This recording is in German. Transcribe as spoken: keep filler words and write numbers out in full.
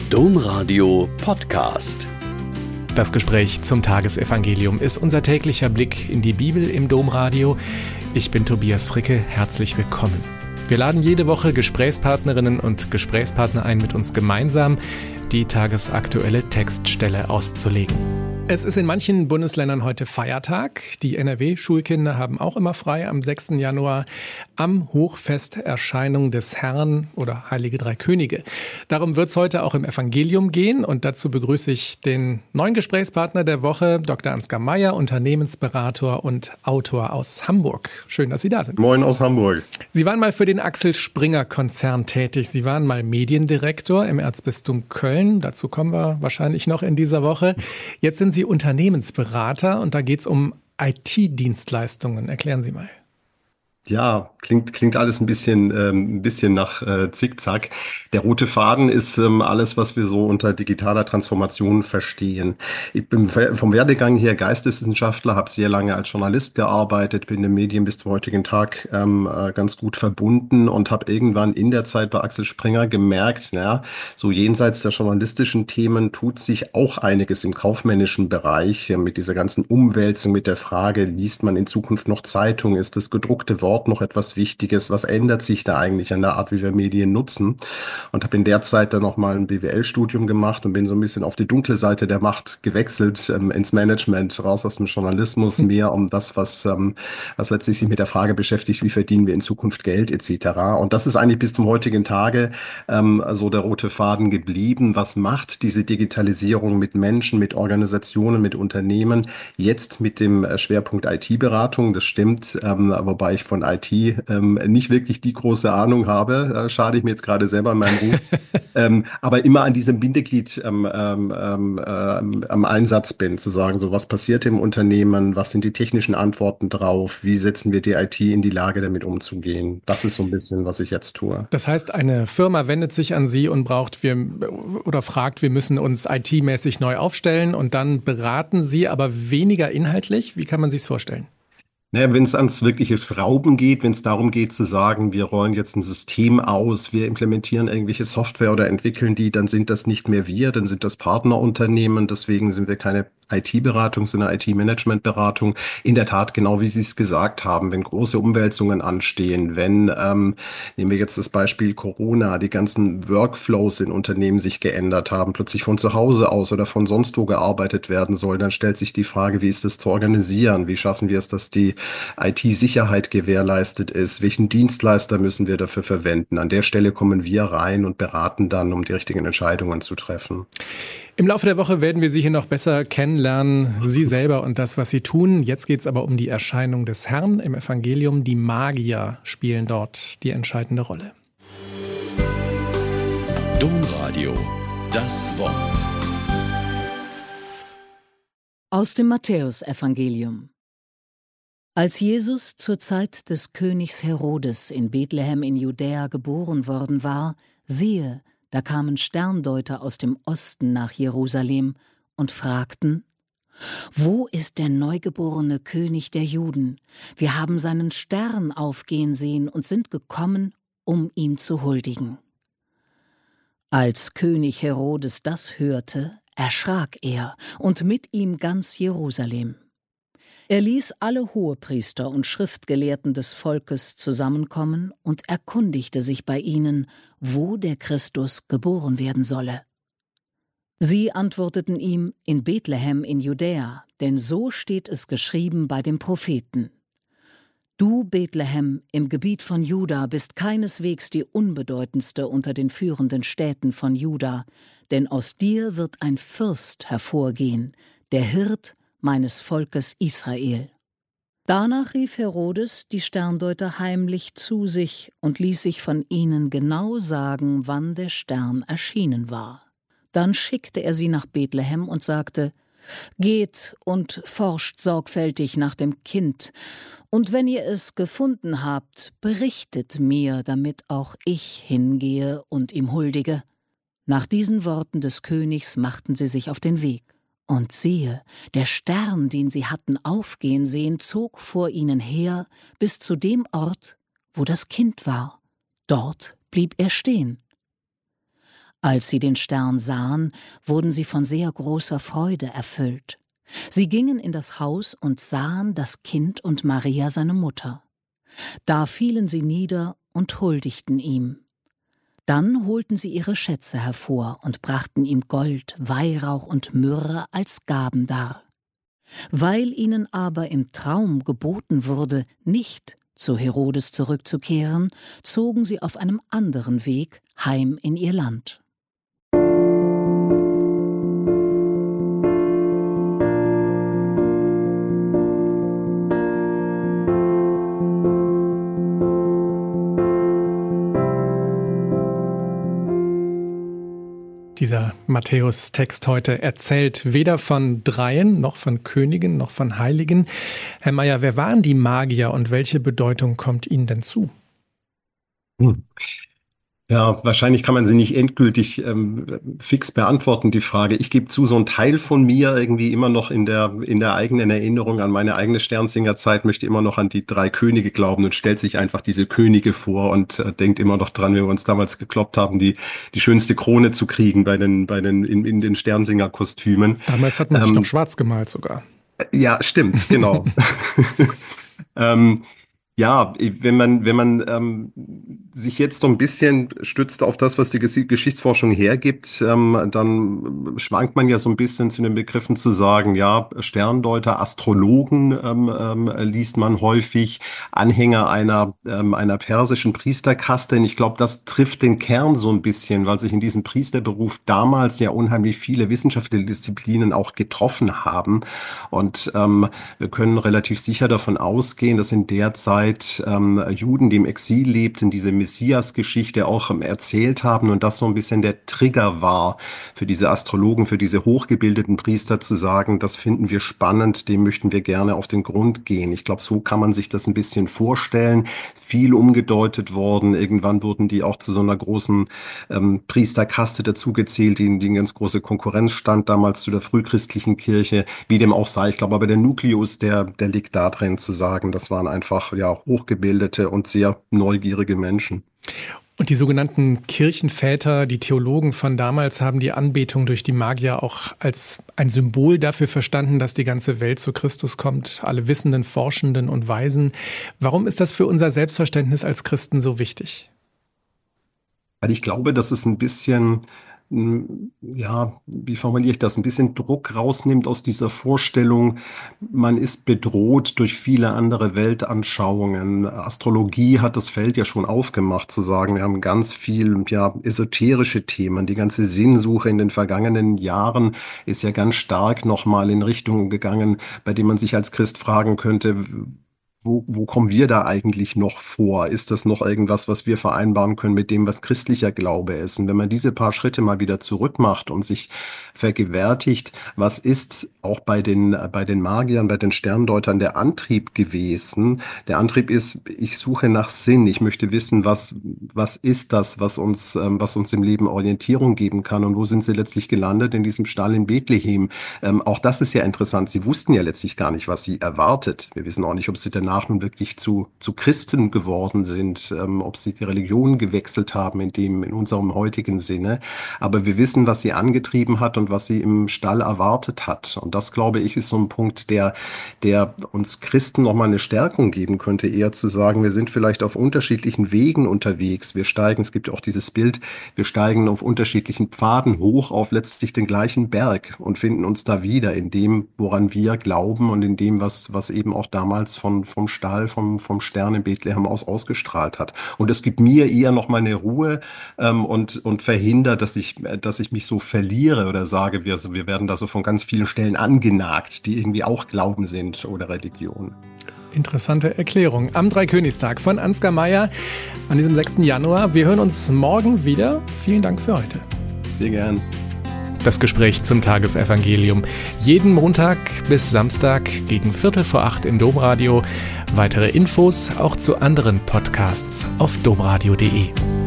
Domradio Podcast. Das Gespräch zum Tagesevangelium ist unser täglicher Blick in die Bibel im Domradio. Ich bin Tobias Fricke, herzlich willkommen. Wir laden jede Woche Gesprächspartnerinnen und Gesprächspartner ein, mit uns gemeinsam die tagesaktuelle Textstelle auszulegen. Es ist in manchen Bundesländern heute Feiertag. Die N R W-Schulkinder haben auch immer frei am sechsten Januar am Hochfest Erscheinung des Herrn oder Heilige Drei Könige. Darum wird es heute auch im Evangelium gehen und dazu begrüße ich den neuen Gesprächspartner der Woche, Doktor Ansgar Meyer, Unternehmensberater und Autor aus Hamburg. Schön, dass Sie da sind. Moin aus Hamburg. Sie waren mal für den Axel Springer Konzern tätig. Sie waren mal Mediendirektor im Erzbistum Köln. Dazu kommen wir wahrscheinlich noch in dieser Woche. Jetzt sind Sie Sie Unternehmensberater und da geht es um I T-Dienstleistungen. Erklären Sie mal. Ja, klingt klingt alles ein bisschen ähm, ein bisschen nach äh, Zickzack. Der rote Faden ist ähm, alles, was wir so unter digitaler Transformation verstehen. Ich bin vom Werdegang her Geisteswissenschaftler, habe sehr lange als Journalist gearbeitet, bin in den Medien bis zum heutigen Tag ähm, äh, ganz gut verbunden und habe irgendwann in der Zeit bei Axel Springer gemerkt, na, so jenseits der journalistischen Themen tut sich auch einiges im kaufmännischen Bereich äh, mit dieser ganzen Umwälzung, mit der Frage, liest man in Zukunft noch Zeitung, ist das gedruckte Wort noch etwas Wichtiges? Was ändert sich da eigentlich an der Art, wie wir Medien nutzen? Und habe in der Zeit dann noch mal ein B W L-Studium gemacht und bin so ein bisschen auf die dunkle Seite der Macht gewechselt, ähm, ins Management, raus aus dem Journalismus, mehr um das, was, ähm, was letztlich sich mit der Frage beschäftigt, wie verdienen wir in Zukunft Geld et cetera. Und das ist eigentlich bis zum heutigen Tage ähm, so der rote Faden geblieben. Was macht diese Digitalisierung mit Menschen, mit Organisationen, mit Unternehmen? Jetzt mit dem Schwerpunkt I T-Beratung, das stimmt, ähm, wobei ich von I T ähm, nicht wirklich die große Ahnung habe, äh, schade ich mir jetzt gerade selber in meinem Ruf, ähm, aber immer an diesem Bindeglied ähm, ähm, ähm, am Einsatz bin, zu sagen, so was passiert im Unternehmen, was sind die technischen Antworten drauf, wie setzen wir die I T in die Lage, damit umzugehen. Das ist so ein bisschen, was ich jetzt tue. Das heißt, eine Firma wendet sich an Sie und braucht wir oder fragt, wir müssen uns I T-mäßig neu aufstellen und dann beraten Sie, aber weniger inhaltlich. Wie kann man sich es vorstellen? Naja, wenn es ans wirkliche Schrauben geht, wenn es darum geht zu sagen, wir rollen jetzt ein System aus, wir implementieren irgendwelche Software oder entwickeln die, dann sind das nicht mehr wir, dann sind das Partnerunternehmen, deswegen sind wir keine I T-Beratung, sondern I T-Management-Beratung. In der Tat, genau wie Sie es gesagt haben, wenn große Umwälzungen anstehen, wenn, ähm, nehmen wir jetzt das Beispiel Corona, die ganzen Workflows in Unternehmen sich geändert haben, plötzlich von zu Hause aus oder von sonst wo gearbeitet werden soll, dann stellt sich die Frage, wie ist das zu organisieren? Wie schaffen wir es, dass die I T-Sicherheit gewährleistet ist? Welchen Dienstleister müssen wir dafür verwenden? An der Stelle kommen wir rein und beraten dann, um die richtigen Entscheidungen zu treffen. Im Laufe der Woche werden wir Sie hier noch besser kennenlernen, Sie selber und das, was Sie tun. Jetzt geht es aber um die Erscheinung des Herrn im Evangelium. Die Magier spielen dort die entscheidende Rolle. Domradio, das Wort. Aus dem Matthäusevangelium. Als Jesus zur Zeit des Königs Herodes in Bethlehem in Judäa geboren worden war, siehe, da kamen Sterndeuter aus dem Osten nach Jerusalem und fragten: Wo ist der neugeborene König der Juden? Wir haben seinen Stern aufgehen sehen und sind gekommen, um ihm zu huldigen. Als König Herodes das hörte, erschrak er und mit ihm ganz Jerusalem. Er ließ alle Hohepriester und Schriftgelehrten des Volkes zusammenkommen und erkundigte sich bei ihnen, wo der Christus geboren werden solle. Sie antworteten ihm: In Bethlehem in Judäa, denn so steht es geschrieben bei dem Propheten. Du, Bethlehem, im Gebiet von Juda, bist keineswegs die unbedeutendste unter den führenden Städten von Juda, denn aus dir wird ein Fürst hervorgehen, der Hirt meines Volkes Israel. Danach rief Herodes die Sterndeuter heimlich zu sich und ließ sich von ihnen genau sagen, wann der Stern erschienen war. Dann schickte er sie nach Bethlehem und sagte: Geht und forscht sorgfältig nach dem Kind, und wenn ihr es gefunden habt, berichtet mir, damit auch ich hingehe und ihm huldige. Nach diesen Worten des Königs machten sie sich auf den Weg. Und siehe, der Stern, den sie hatten aufgehen sehen, zog vor ihnen her bis zu dem Ort, wo das Kind war. Dort blieb er stehen. Als sie den Stern sahen, wurden sie von sehr großer Freude erfüllt. Sie gingen in das Haus und sahen das Kind und Maria seine Mutter. Da fielen sie nieder und huldigten ihm. Dann holten sie ihre Schätze hervor und brachten ihm Gold, Weihrauch und Myrrhe als Gaben dar. Weil ihnen aber im Traum geboten wurde, nicht zu Herodes zurückzukehren, zogen sie auf einem anderen Weg heim in ihr Land. Dieser Matthäus-Text heute erzählt weder von Dreien, noch von Königen, noch von Heiligen. Herr Meyer, wer waren die Magier und welche Bedeutung kommt ihnen denn zu? Hm. Ja, wahrscheinlich kann man sie nicht endgültig ähm, fix beantworten, die Frage. Ich gebe zu, so ein Teil von mir irgendwie immer noch in der in der eigenen Erinnerung an meine eigene Sternsingerzeit möchte immer noch an die drei Könige glauben und stellt sich einfach diese Könige vor und äh, denkt immer noch dran, wenn wir uns damals gekloppt haben, die die schönste Krone zu kriegen bei den bei den in, in den Sternsinger-Kostümen. Damals hat man sich ähm, noch schwarz gemalt sogar. Ja, stimmt, genau. ähm, Ja, wenn man, wenn man ähm, sich jetzt so ein bisschen stützt auf das, was die Geschichtsforschung hergibt, ähm, dann schwankt man ja so ein bisschen zu den Begriffen zu sagen, ja, Sterndeuter, Astrologen ähm, ähm, liest man häufig, Anhänger einer, ähm, einer persischen Priesterkaste. Und ich glaube, das trifft den Kern so ein bisschen, weil sich in diesem Priesterberuf damals ja unheimlich viele wissenschaftliche Disziplinen auch getroffen haben. Und ähm, wir können relativ sicher davon ausgehen, dass in der Zeit Ähm, Juden, die im Exil lebten, diese Messias-Geschichte auch ähm, erzählt haben und das so ein bisschen der Trigger war für diese Astrologen, für diese hochgebildeten Priester zu sagen, das finden wir spannend, dem möchten wir gerne auf den Grund gehen. Ich glaube, so kann man sich das ein bisschen vorstellen. Viel umgedeutet worden. Irgendwann wurden die auch zu so einer großen ähm, Priesterkaste dazugezählt, die, die in ganz große Konkurrenz stand damals zu der frühchristlichen Kirche. Wie dem auch sei, ich glaube aber der Nukleus, der, der liegt da drin zu sagen, das waren einfach ja hochgebildete und sehr neugierige Menschen. Und die sogenannten Kirchenväter, die Theologen von damals, haben die Anbetung durch die Magier auch als ein Symbol dafür verstanden, dass die ganze Welt zu Christus kommt, alle Wissenden, Forschenden und Weisen. Warum ist das für unser Selbstverständnis als Christen so wichtig? Weil ich glaube, dass es ein bisschen ja, wie formuliere ich das, ein bisschen Druck rausnimmt aus dieser Vorstellung, man ist bedroht durch viele andere Weltanschauungen. Astrologie hat das Feld ja schon aufgemacht, zu sagen, wir haben ganz viel, ja, esoterische Themen. Die ganze Sinnsuche in den vergangenen Jahren ist ja ganz stark nochmal in Richtungen gegangen, bei denen man sich als Christ fragen könnte, Wo, wo kommen wir da eigentlich noch vor? Ist das noch irgendwas, was wir vereinbaren können mit dem, was christlicher Glaube ist? Und wenn man diese paar Schritte mal wieder zurück macht und sich vergewärtigt, was ist auch bei den, bei den Magiern, bei den Sterndeutern der Antrieb gewesen? Der Antrieb ist, ich suche nach Sinn. Ich möchte wissen, was, was ist das, was uns, was uns im Leben Orientierung geben kann? Und wo sind sie letztlich gelandet? In diesem Stall in Bethlehem. Ähm, auch das ist ja interessant. Sie wussten ja letztlich gar nicht, was sie erwartet. Wir wissen auch nicht, ob sie danach nun wirklich zu, zu Christen geworden sind, ähm, ob sie die Religion gewechselt haben in dem, in unserem heutigen Sinne. Aber wir wissen, was sie angetrieben hat und was sie im Stall erwartet hat. Und das, glaube ich, ist so ein Punkt, der, der uns Christen nochmal eine Stärkung geben könnte, eher zu sagen, wir sind vielleicht auf unterschiedlichen Wegen unterwegs. Wir steigen, es gibt ja auch dieses Bild, wir steigen auf unterschiedlichen Pfaden hoch auf letztlich den gleichen Berg und finden uns da wieder in dem, woran wir glauben und in dem, was, was eben auch damals von, vom Stall, vom, vom Stern in Bethlehem aus ausgestrahlt hat. Und es gibt mir eher noch mal eine Ruhe ähm, und, und verhindert, dass ich, dass ich mich so verliere oder sage, wir, wir werden da so von ganz vielen Stellen angenagt, die irgendwie auch Glauben sind oder Religion. Interessante Erklärung. Am Dreikönigstag von Ansgar Meyer an diesem sechsten Januar. Wir hören uns morgen wieder. Vielen Dank für heute. Sehr gern. Das Gespräch zum Tagesevangelium. Jeden Montag bis Samstag gegen Viertel vor acht im Domradio. Weitere Infos auch zu anderen Podcasts auf domradio punkt de.